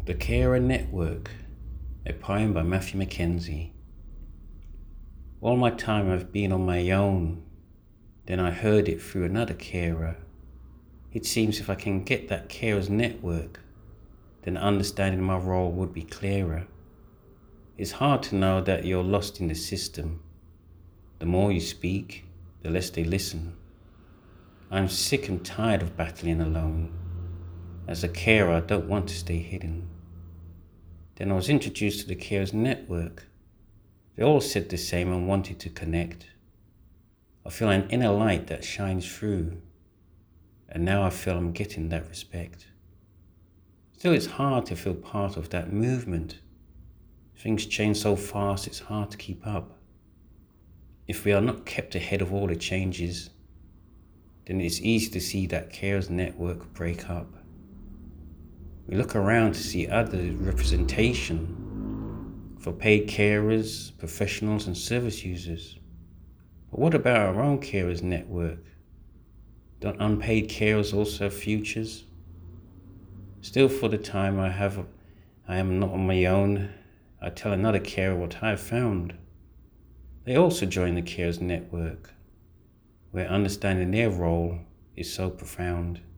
The Carer Network, a poem by Matthew Mackenzie. All my time I've been on my own, then I heard it through another carer. It seems if I can get that carer's network, then understanding my role would be clearer. It's hard to know that you're lost in the system. The more you speak, the less they listen. I'm sick and tired of battling alone. As a carer, I don't want to stay hidden. Then I was introduced to the Carers Network. They all said the same and wanted to connect. I feel an inner light that shines through, and now I feel I'm getting that respect. Still, it's hard to feel part of that movement. Things change so fast, it's hard to keep up. If we are not kept ahead of all the changes, then it's easy to see that Carers Network break up. We look around to see other representation for paid carers, professionals and service users. But what about our own Carers Network? Don't unpaid carers also have futures? Still, for the time I am not on my own, I tell another carer what I have found. They also join the Carers Network, where understanding their role is so profound.